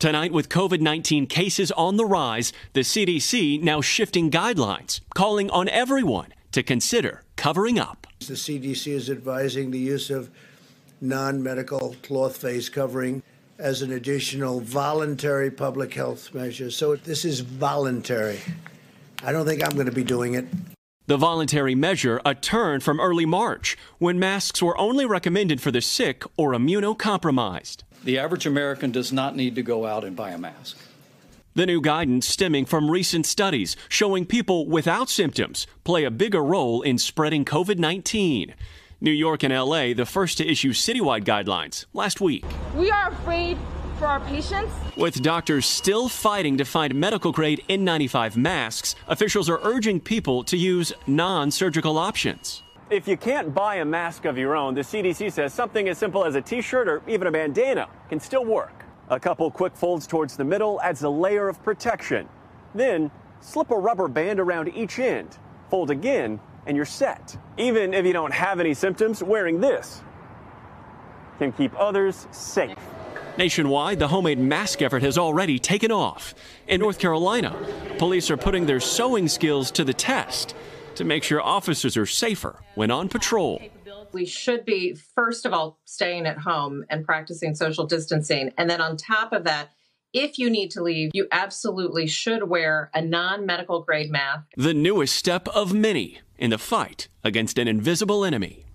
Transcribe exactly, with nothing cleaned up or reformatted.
Tonight, with COVID nineteen cases on the rise, the C D C now shifting guidelines, calling on everyone to consider covering up. The C D C is advising the use of non-medical cloth face covering as an additional voluntary public health measure. So this is voluntary. I don't think I'm going to be doing it. The voluntary measure, a turn from early March, when masks were only recommended for the sick or immunocompromised. The average American does not need to go out and buy a mask. The new guidance stemming from recent studies showing people without symptoms play a bigger role in spreading COVID nineteen. New York and L A, the first to issue citywide guidelines last week. We are afraid for our patients. With doctors still fighting to find medical-grade N ninety-five masks, officials are urging people to use non-surgical options. If you can't buy a mask of your own, the C D C says something as simple as a T-shirt or even a bandana can still work. A couple quick folds towards the middle adds a layer of protection. Then slip a rubber band around each end, fold again, and you're set. Even if you don't have any symptoms, wearing this can keep others safe. Nationwide, the homemade mask effort has already taken off. In North Carolina, police are putting their sewing skills to the test to make sure officers are safer when on patrol. We should be, first of all, staying at home and practicing social distancing. And then on top of that, if you need to leave, you absolutely should wear a non-medical grade mask. The newest step of many in the fight against an invisible enemy.